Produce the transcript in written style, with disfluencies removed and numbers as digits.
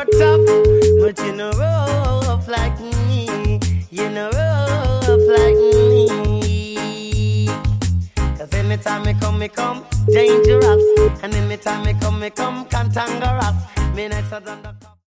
tough, but you know rough like me. You know rough like me. Cause anytime me come dangerous. And anytime me come cantangerous. Me nicer than the